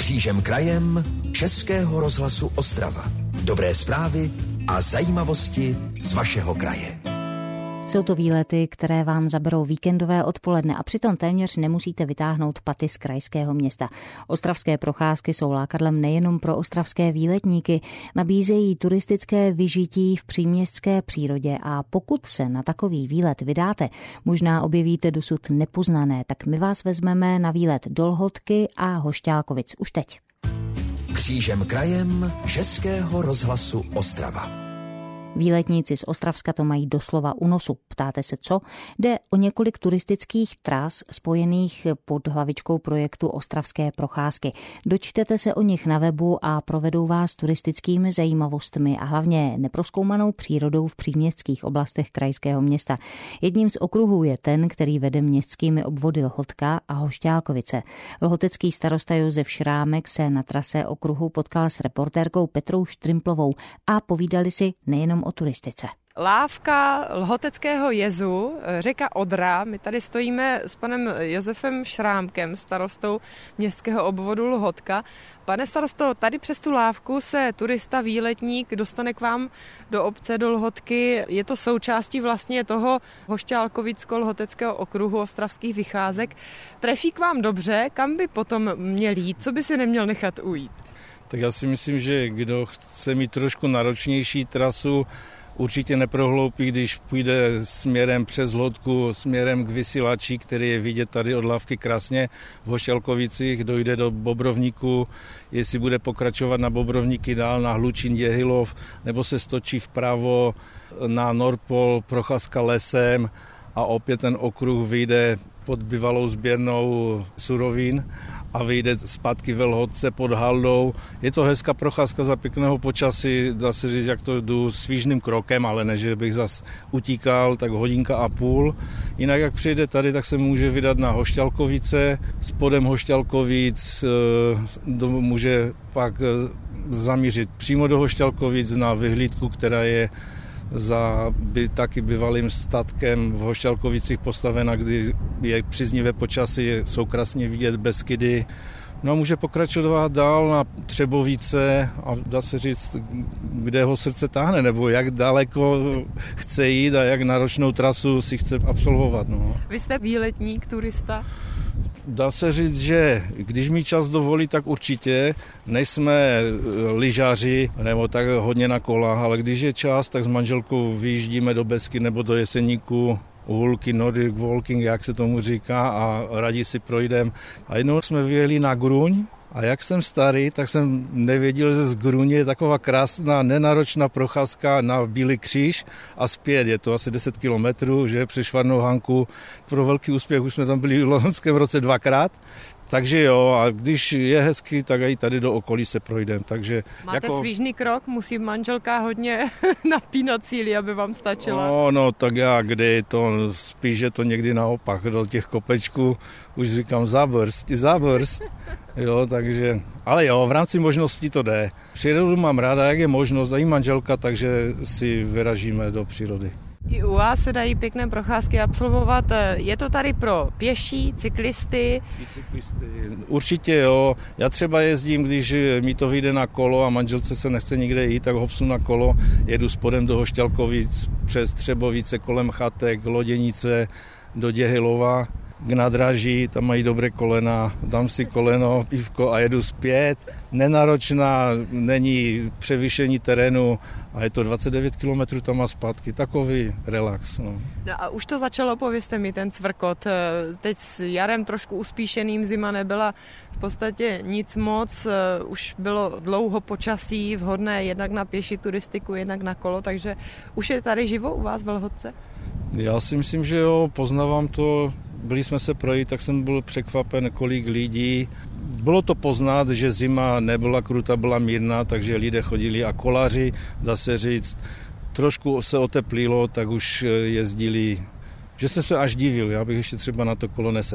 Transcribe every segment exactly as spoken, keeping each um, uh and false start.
Křížem krajem Českého rozhlasu Ostrava. Dobré zprávy a zajímavosti z vašeho kraje. Jsou to výlety, které vám zaberou víkendové odpoledne a přitom téměř nemusíte vytáhnout paty z krajského města. Ostravské procházky jsou lákadlem nejenom pro ostravské výletníky, nabízejí turistické vyžití v příměstské přírodě a pokud se na takový výlet vydáte, možná objevíte dosud nepoznané, tak my vás vezmeme na výlet do Lhotky a Hošťálkovic už teď. Křížem krajem Českého rozhlasu Ostrava. Výletníci z Ostravska to mají doslova u nosu. Ptáte se co? Jde o několik turistických tras spojených pod hlavičkou projektu Ostravské procházky. Dočtete se o nich na webu a provedou vás turistickými zajímavostmi a hlavně neprozkoumanou přírodou v příměstských oblastech krajského města. Jedním z okruhů je ten, který vede městskými obvody Lhotka a Hošťálkovice. Lhotecký starosta Josef Šrámek se na trase okruhu potkal s reportérkou Petrou Štrimplovou a povídali si nejenom o turistice. Lávka Lhoteckého jezu, řeka Odra. My tady stojíme s panem Josefem Šrámkem, starostou městského obvodu Lhotka. Pane starosto, tady přes tu lávku se turista, výletník dostane k vám do obce, do Lhotky. Je to součástí vlastně toho Hošťálkovicko-Lhoteckého okruhu ostravských vycházek. Trefí k vám dobře, kam by potom měl jít, co by si neměl nechat ujít? Tak já si myslím, že kdo chce mít trošku náročnější trasu, určitě neprohloupí, když půjde směrem přes Lhotku, směrem k Vysílači, který je vidět tady od lávky krásně v Hošťálkovicích, dojde do Bobrovníku, jestli bude pokračovat na Bobrovníky dál, na Hlučín, Děhylov, nebo se stočí vpravo na Norpol, procházka lesem a opět ten okruh vyjde pod bývalou sběrnou surovin a vyjde zpátky ve Lhotce pod Haldou. Je to hezká procházka za pěkného počasí, dá se říct, jak to jdu svížným krokem, ale ne, že bych zas utíkal, tak hodinka a půl. Jinak jak přijde tady, tak se může vydat na Hošťálkovice, spodem Hošťálkovic může pak zamířit přímo do Hošťálkovic na vyhlídku, která je za by, taky bývalým statkem v Hošťálkovicích postavena, kdy je příznivé počasí, jsou krásně vidět Beskydy. No a může pokračovat dál na Třebovice a dá se říct, kde ho srdce táhne, nebo jak daleko chce jít a jak náročnou trasu si chce absolvovat. No. Vy jste výletník, turista? Dá se říct, že když mi čas dovolí, tak určitě. Nejsme lyžaři nebo tak hodně na kolách, ale když je čas, tak s manželkou vyjíždíme do Besky nebo do Jeseníku, Uhulky, Nordic Walking, jak se tomu říká, a rádi si projdeme. A jednou jsme vyjeli na Gruň. A jak jsem starý, tak jsem nevěděl, že z Gruně je taková krásná, nenáročná procházka na Bílý kříž a zpět. Je to asi deset kilometrů, že přes Švarnou Hanku. Pro velký úspěch už jsme tam byli v loňském roce dvakrát. Takže jo, a když je hezky, tak i tady do okolí se projdem. Takže máte jako svížný krok? Musí manželka hodně napínat síly, aby vám stačila? No, no, tak já, kde je to, spíš je to někdy naopak, do těch kopečků už říkám zabrst, zabrst. Jo, takže, ale jo, v rámci možností to jde. Přírodu mám ráda, jak je možnost, a i manželka, takže si vyražíme do přírody. I u vás se dají pěkné procházky absolvovat. Je to tady pro pěší, cyklisty? I cyklisty. Určitě jo. Já třeba jezdím, když mi to vyjde na kolo a manželce se nechce nikde jít, tak hopsnu na kolo, jedu spodem do Hošťálkovic, přes Třebovice, kolem chatek, Loděnice, do Děhylova, k nádraží, tam mají dobré kolena, dám si koleno, pívko a jedu zpět. Nenáročná, není převýšení terénu a je to dvacet devět kilometrů tam a zpátky. Takový relax. No. No a už to začalo, povězte mi, ten cvrkot. Teď s jarem trošku uspíšeným, zima nebyla v podstatě nic moc. Už bylo dlouho počasí, vhodné jednak na pěší turistiku, jednak na kolo, takže už je tady živo u vás v Lhotce? Já si myslím, že jo, poznávám to. Byli jsme se projít, tak jsem byl překvapen, kolik lidí. Bylo to poznat, že zima nebyla krutá, byla mírná, takže lidé chodili a kolaři, dá se říct, trošku se oteplilo, tak už jezdili, že jsem se až divil, já bych ještě třeba na to kolo neset.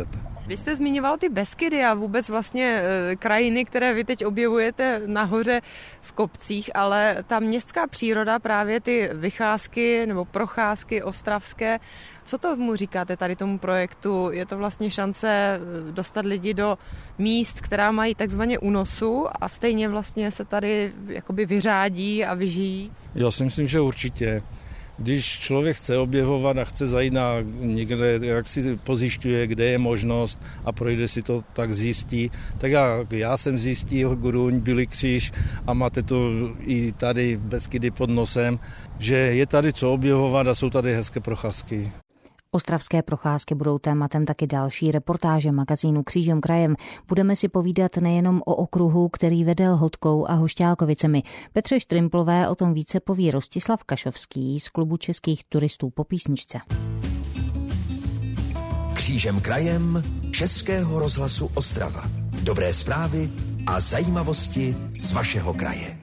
Vy jste zmiňoval ty Beskydy a vůbec vlastně e, krajiny, které vy teď objevujete nahoře v kopcích, ale ta městská příroda, právě ty vycházky nebo procházky ostravské, co to mu říkáte tady tomu projektu? Je to vlastně šance dostat lidi do míst, která mají takzvaně únosu a stejně vlastně se tady jakoby vyřádí a vyžijí? Já si myslím, že určitě. Když člověk chce objevovat a chce zajít na někde, jak si pozjišťuje, kde je možnost a projde si to, tak zjistí. Tak já, já jsem zjistil Gruň, Bílý kříž a máte to i tady Beskydy pod nosem, že je tady co objevovat a jsou tady hezké procházky. Ostravské procházky budou tématem taky další reportáže magazínu Křížem krajem. Budeme si povídat nejenom o okruhu, který vede Lhotkou a Hošťálkovicemi. Petře Štrimplové o tom více poví Rostislav Kašovský z Klubu českých turistů po písničce. Křížem krajem Českého rozhlasu Ostrava. Dobré zprávy a zajímavosti z vašeho kraje.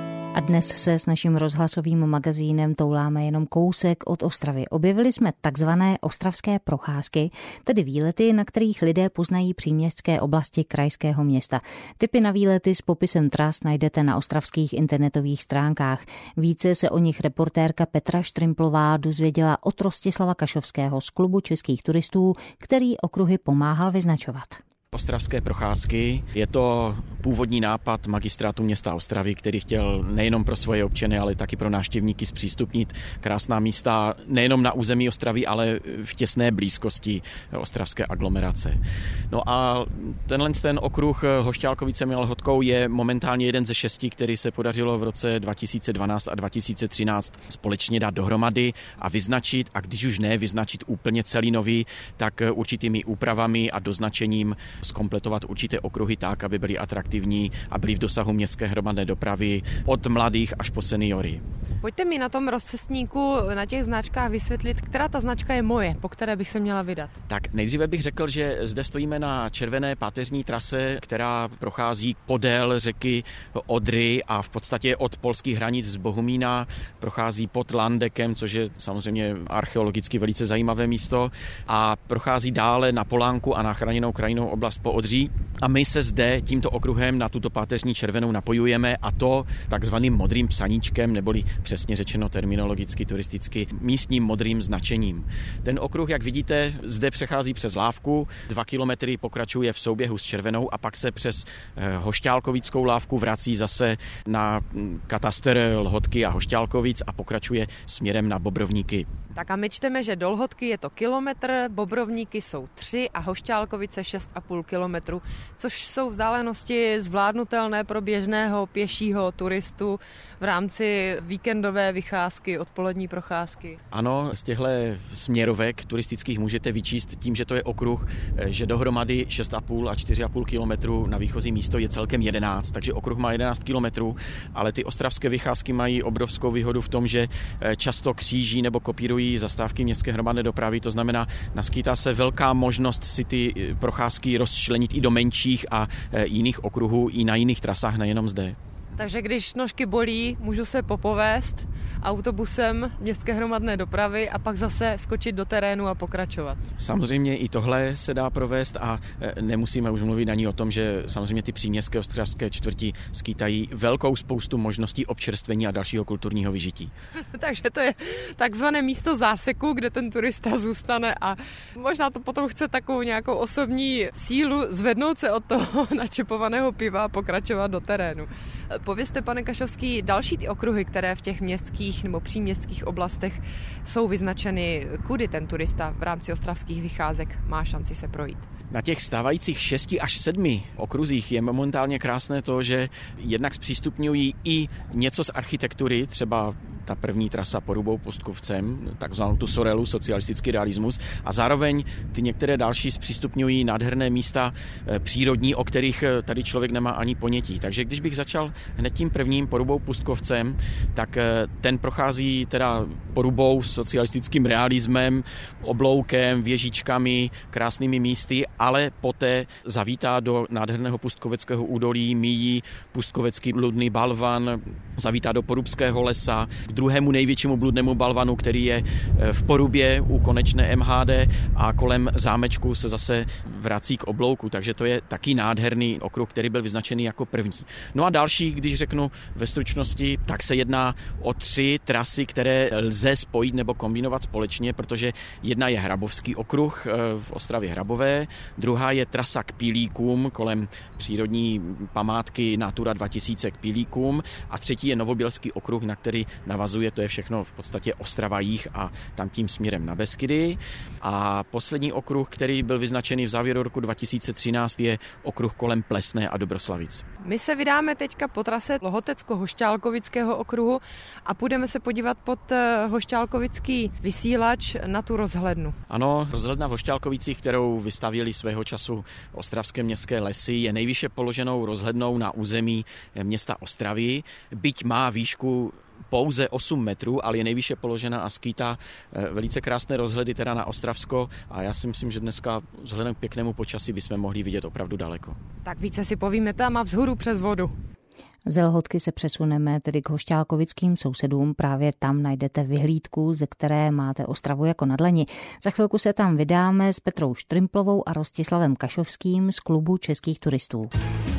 A dnes se s naším rozhlasovým magazínem touláme jenom kousek od Ostravy. Objevili jsme takzvané ostravské procházky, tedy výlety, na kterých lidé poznají příměstské oblasti krajského města. Tipy na výlety s popisem tras najdete na ostravských internetových stránkách. Více se o nich reportérka Petra Štrimplová dozvěděla od Rostislava Kašovského z Klubu českých turistů, který okruhy pomáhal vyznačovat. Ostravské procházky. Je to původní nápad magistrátu města Ostravy, který chtěl nejenom pro svoje občany, ale taky pro návštěvníky zpřístupnit krásná místa nejenom na území Ostravy, ale v těsné blízkosti ostravské aglomerace. No a tenhle ten okruh Hošťálkovicemi a Lhotkou je momentálně jeden ze šesti, který se podařilo v roce dva tisíce dvanáct a dva tisíce třináct společně dát dohromady a vyznačit, a když už ne vyznačit úplně celý nový, tak určitými úpravami a doznačením zkompletovat určité okruhy tak, aby byly atraktivní a byly v dosahu městské hromadné dopravy od mladých až po seniory. Pojďte mi na tom rozcestníku, na těch značkách vysvětlit, která ta značka je moje, po které bych se měla vydat. Tak nejdříve bych řekl, že zde stojíme na červené páteřní trase, která prochází podél řeky Odry a v podstatě od polských hranic z Bohumína prochází pod Landekem, což je samozřejmě archeologicky velice zajímavé místo, a prochází dále na Polánku a na chráněnou krajinou oblast po Odří. A my se zde tímto okruhem na tuto páteřní červenou napojujeme, a to takzvaným modrým psaníčkem, neboli přesně řečeno terminologicky, turisticky, místním modrým značením. Ten okruh, jak vidíte, zde přechází přes Lávku, dva kilometry pokračuje v souběhu s červenou a pak se přes Hošťálkovickou Lávku vrací zase na katastr Lhotky a Hošťálkovic a pokračuje směrem na Bobrovníky. Tak a my čteme, že do Lhotky je to kilometr, Bobrovníky jsou tři a Hošťálkovice šest a půl kilometru, což jsou vzdálenosti zvládnutelné pro běžného pěšího turistu v rámci víkendové vycházky, odpolední procházky. Ano, z těchto směrovek turistických můžete vyčíst tím, že to je okruh, že dohromady šest a půl a čtyři a půl kilometru na výchozí místo je celkem jedenáct, takže okruh má jedenáct kilometrů, ale ty ostravské vycházky mají obrovskou výhodu v tom, že často kříží nebo kopírují zastávky městské hromadné dopravy, to znamená, naskýtá se velká možnost si ty procházky rozčlenit i do menších a jiných okruhů, i na jiných trasách, nejenom zde. Takže když nožky bolí, můžu se popovést autobusem městské hromadné dopravy a pak zase skočit do terénu a pokračovat. Samozřejmě i tohle se dá provést a nemusíme už mluvit ani o tom, že samozřejmě ty příměstské ostravské čtvrti skýtají velkou spoustu možností občerstvení a dalšího kulturního vyžití. Takže to je takzvané místo záseku, kde ten turista zůstane a možná to potom chce takovou nějakou osobní sílu zvednout se od toho načepovaného piva a pokračovat do terénu. Povězte, pane Kašovský, další ty okruhy, které v těch městských nebo příměstských oblastech jsou vyznačeny, kudy ten turista v rámci ostravských vycházek má šanci se projít. Na těch stávajících šesti až sedmi okruzích je momentálně krásné to, že jednak zpřístupňují i něco z architektury, třeba ta první trasa Porubou Pustkovcem, takzvanou tu Sorelu, socialistický realismus, a zároveň ty některé další zpřístupňují nádherné místa přírodní, o kterých tady člověk nemá ani ponětí. Takže když bych začal hned tím prvním Porubou Pustkovcem, tak ten prochází teda Porubou, socialistickým realismem, obloukem, věžičkami, krásnými místy, ale poté zavítá do nádherného Pustkoveckého údolí, míjí Pustkovecký bludný balvan, zavítá do Porubského lesa, k druhému největšímu bludnému balvanu, který je v Porubě u konečné M H D a kolem zámečku se zase vrací k oblouku, takže to je taky nádherný okruh, který byl vyznačený jako první. No a další, když řeknu ve stručnosti, tak se jedná o tři trasy, které lze spojit nebo kombinovat společně, protože jedna je Hrabovský okruh v Ostravě Hrabové, druhá je trasa k Pilíkům kolem přírodní památky Natura dva tisíce k Pilíkům a třetí je Novobělský okruh, na který navazuje, to je všechno v podstatě Ostrava jih a tam tím směrem na Beskydy. A poslední okruh, který byl vyznačený v závěru roku dva tisíce třináct, je okruh kolem Plesné a Dobroslavic. My se vydáme teďka po trase Lohotecko-Hošťálkovického okruhu a půjdeme se podívat pod hošťálkovický vysílač na tu rozhlednu. Ano, rozhledna v Hošťálkovicích, kterou vystavěli svého času Ostravské městské lesy, je nejvýše položenou rozhlednou na území města Ostravy, byť má výšku pouze osm metrů, ale je nejvýše položena a skýtá velice krásné rozhledy teda na Ostravsko a já si myslím, že dneska vzhledem k pěknému počasí bychom mohli vidět opravdu daleko. Tak více si povíme tam a vzhůru přes vodu. Z Lhotky se přesuneme tedy k hošťálkovickým sousedům. Právě tam najdete vyhlídku, ze které máte Ostravu jako na dlani. Za chvilku se tam vydáme s Petrou Štrimplovou a Rostislavem Kašovským z klubu českých turistů.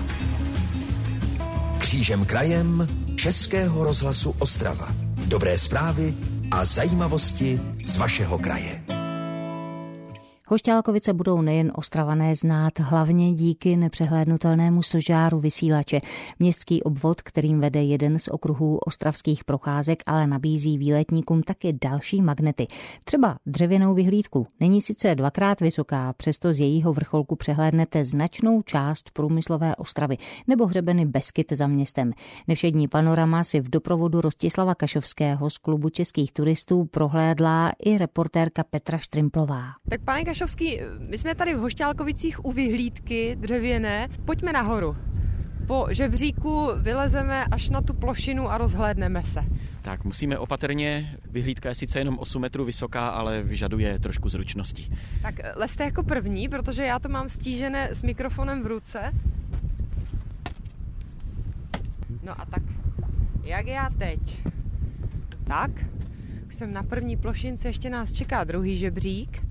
Křížem krajem Českého rozhlasu Ostrava. Dobré zprávy a zajímavosti z vašeho kraje. Hošťálkovice budou nejen Ostravané znát, hlavně díky nepřehlédnutelnému stožáru vysílače. Městský obvod, kterým vede jeden z okruhů ostravských procházek, ale nabízí výletníkům taky další magnety. Třeba dřevěnou vyhlídku. Není sice dvakrát vysoká, přesto z jejího vrcholku přehlédnete značnou část průmyslové Ostravy nebo hřebeny Beskyd za městem. Nevšední panorama si v doprovodu Rostislava Kašovského z klubu českých turistů prohlédla i reportérka Petra Štrimplová. Tak pane Kašovský, my jsme tady v Hošťálkovicích u vyhlídky dřevěné. Pojďme nahoru. Po žebříku vylezeme až na tu plošinu a rozhlédneme se. Tak musíme opatrně, vyhlídka je sice jenom osm metrů vysoká, ale vyžaduje trošku zručnosti. Tak lezte jako první, protože já to mám stížené s mikrofonem v ruce. No a tak, jak já teď? Tak, už jsem na první plošince, ještě nás čeká druhý žebřík.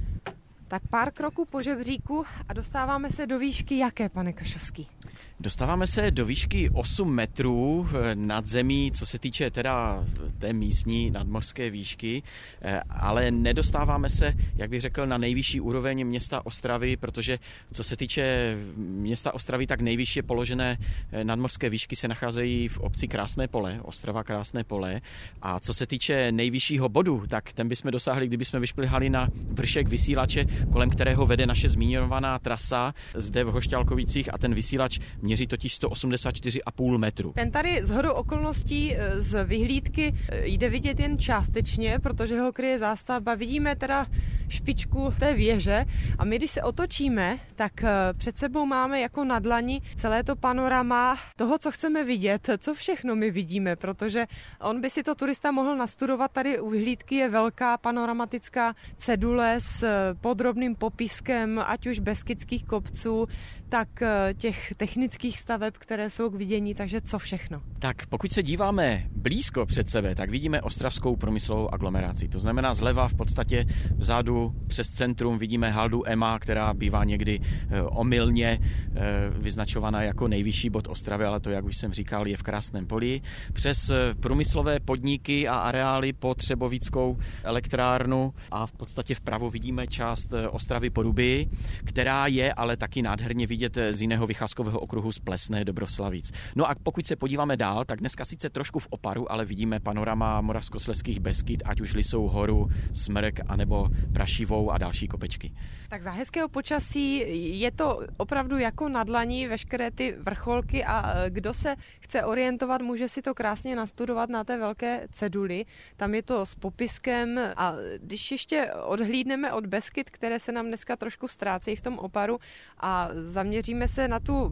Tak pár kroků po žebříku a dostáváme se do výšky jaké, pane Kašovský? Dostáváme se do výšky osm metrů nad zemí, co se týče teda té místní nadmořské výšky, ale nedostáváme se, jak bych řekl, na nejvyšší úroveň města Ostravy, protože co se týče města Ostravy, tak nejvyšší položené nadmořské výšky se nacházejí v obci Krásné Pole, Ostrava Krásné Pole. A co se týče nejvyššího bodu, tak ten bychom dosáhli, kdybychom vyšplhali na vršek vysílače, kolem kterého vede naše zmíněná trasa zde v Hošťálkovicích a ten vysílač měří totiž sto osmdesát čtyři a půl metru. Ten tady shodou okolností z vyhlídky jde vidět jen částečně, protože ho kryje zástavba. Vidíme teda špičku té věže a my, když se otočíme, tak před sebou máme jako na dlani celé to panorama toho, co chceme vidět, co všechno my vidíme, protože on by si to turista mohl nastudovat. Tady u vyhlídky je velká panoramatická cedule s podrobným popiskem, ať už beskydských kopců, tak těch technických staveb, které jsou k vidění, takže co všechno. Tak pokud se díváme blízko před sebe, tak vidíme ostravskou průmyslovou aglomeraci. To znamená zleva v podstatě vzadu přes centrum vidíme haldu Ema, která bývá někdy omylně vyznačovaná jako nejvyšší bod Ostravy, ale to, jak už jsem říkal, je v Krásném Poli. Přes průmyslové podniky a areály po Třebovickou elektrárnu a v podstatě vpravo vidíme část Ostravy Poruby, která je ale taky nádherně vidět z jiného vycházkového okruhu z Plesné Dobroslavic. No a pokud se podíváme dál, tak dneska sice trošku v oparu, ale vidíme panorama Moravskoslezských Beskyd, ať už Lisou horu, Smrk, anebo Prašivou a další kopečky. Tak za hezkého počasí je to opravdu jako na dlani veškeré ty vrcholky a kdo se chce orientovat, může si to krásně nastudovat na té velké ceduli. Tam je to s popiskem a když ještě odhlídneme od Beskyd, které se nám dneska trošku ztrácejí v tom oparu a zaměříme se na tu bližší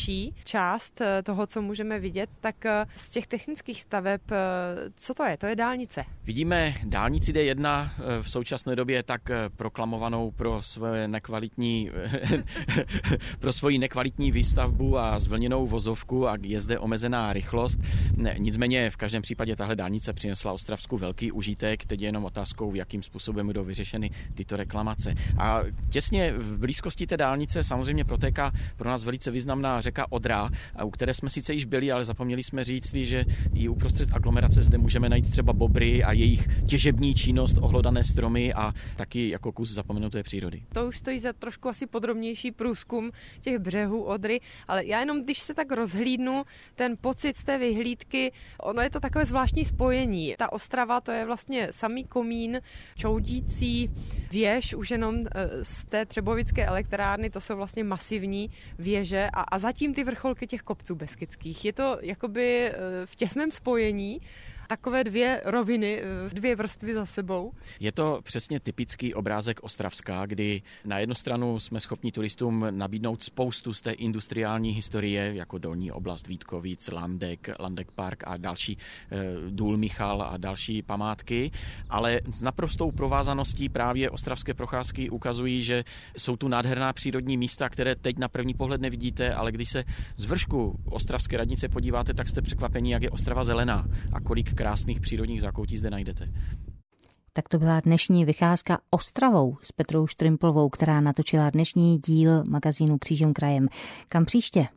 další část toho, co můžeme vidět, tak z těch technických staveb, co to je? To je dálnice. Vidíme dálnici D jedna v současné době tak proklamovanou pro své nekvalitní pro svoji nekvalitní výstavbu a zvlněnou vozovku a je zde omezená rychlost. Nicméně v každém případě tahle dálnice přinesla Ostravsku velký užitek, teď je jenom otázkou, jakým způsobem budou vyřešeny tyto reklamace. A těsně v blízkosti té dálnice samozřejmě protéká pro nás velice významná řeka Odra, u které jsme sice již byli, ale zapomněli jsme říct, že i uprostřed aglomerace zde můžeme najít třeba bobry a jejich těžební činnost, ohlodané stromy a taky jako kus zapomenuté přírody. To už stojí za trošku asi podrobnější průzkum těch břehů Odry, ale já jenom, když se tak rozhlídnu, ten pocit z té vyhlídky, ono je to takové zvláštní spojení. Ta Ostrava, to je vlastně samý komín, čoudící věž, už jenom z té třebovické elektrárny, to jsou vlastně masivní věže a, a zatím ty vrcholky těch kopců beskydských. Je to jakoby v těsném spojení, takové dvě roviny, dvě vrstvy za sebou. Je to přesně typický obrázek Ostravska, kdy na jednu stranu jsme schopni turistům nabídnout spoustu z té industriální historie, jako Dolní oblast Vítkovic, Landek, Landek Park a další, Důl Michal a další památky, ale s naprostou provázaností právě ostravské procházky ukazují, že jsou tu nádherná přírodní místa, které teď na první pohled nevidíte, ale když se z vršku ostravské radnice podíváte, tak jste překvapení, jak je Ostrava zelená a kolik krásných přírodních zákoutí zde najdete. Tak to byla dnešní vycházka Ostravou s Petrou Štrimplovou, která natočila dnešní díl magazínu Křížem krajem. Kam příště?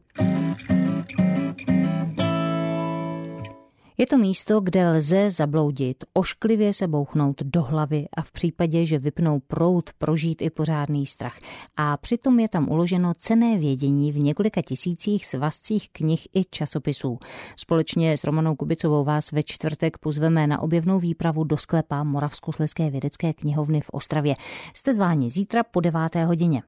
Je to místo, kde lze zabloudit, ošklivě se bouchnout do hlavy a v případě, že vypnou proud, prožít i pořádný strach. A přitom je tam uloženo cenné vědění v několika tisících svazcích knih i časopisů. Společně s Romanou Kubicovou vás ve čtvrtek pozveme na objevnou výpravu do sklepa Moravskoslezské vědecké knihovny v Ostravě. Jste zváni zítra po deváté hodině.